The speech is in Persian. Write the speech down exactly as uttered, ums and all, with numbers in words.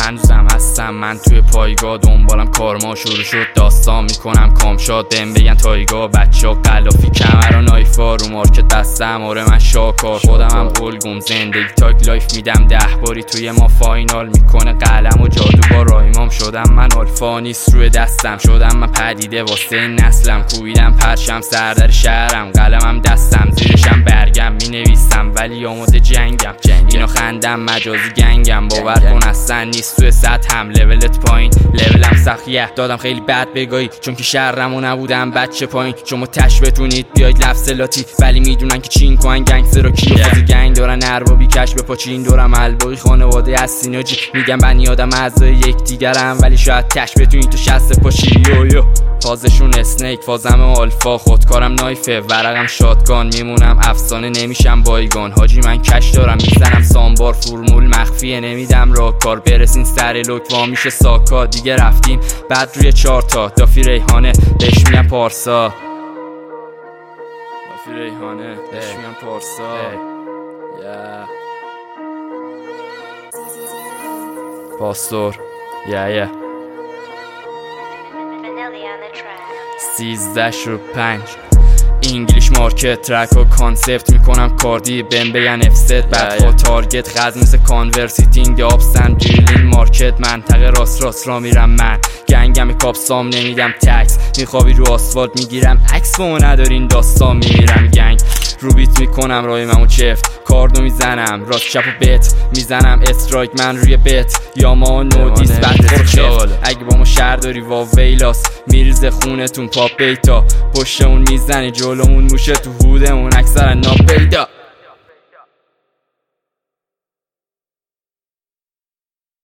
هنوزم هستم من توی پایگاه، دنبالم کارما شروع شد داستان میکنم کامشاد. بهم بگن تایگاه بچه ها قلافی کمر و نایفا رو مارکت بستم. آره من شاکار خودم هم قلگم زندگی تاک لایف میدم ده باری توی ما فاینال میکنه قلم و جادو با رایمام. شدم من آلفا نیست روی دستم، شدم من پدیده واسه این نسلم. کوبیدم پرشم سردر شهرم، قلمم دستم زیرشم برگم مینویسم ولی آماده جنگم. اینا خندم مجازی گنگم، باور کن اصلا نیست توی سطحم. لولت پایین لولم سخیه دادم خیلی بد بگایی، چون که شرمو نبودم بچه پایین. شما تش بتونید بیاید لفظ لاتی ولی میدونن که چین کنن گنگستر و کی خود گنگ دارن اربابی کش به پاچین دورم الباقی خانواده هستین و جی میگم بنی آدم اعضای یکدیگرم ولی شاید تش بتونید تو شست پاشی. یو یو فازشون اسنیک فازم آلفا، خودکارم نایفه ورقم شاتگان. میمونم افسانه نمیشم بایگان، حاجی من کش دارم میزنم سامبار. فرمول مخفیه نمیدم راکار، برسین سر لوک وا میشه ساکا. دیگه رفتیم بعد روی چارتا دافی ریحانه بهش میگم پارسا. دافی ریحانه بهش میگم پارسا. yeah. پاستور yeah, yeah. سیزده شو پنج انگلیش مارکت ترک و کانسپت میکنم کاردی بهم بگن افست بعد با تارگت غز مثل کانورسیتینگ آبسن دیرلین مارکت منطقه راست راست را میرم من. گنگم کاپسام نمیدم تکس، میخوابی رو آسفالت میگیرم عکس با ندارین داستان میمیرم. گنگ رو بیت میکنم رای ممو چفت کاردو میزنم راست چپ و بت میزنم استرایک من روی بت یا ما نودیس بعد خورشت. اگه با ما شهر داری وا ویلاس میریزه خونتون پاپ بیتا، پشتمون میزنی جلومون موشه تو هودمون اکثر ناپیدا.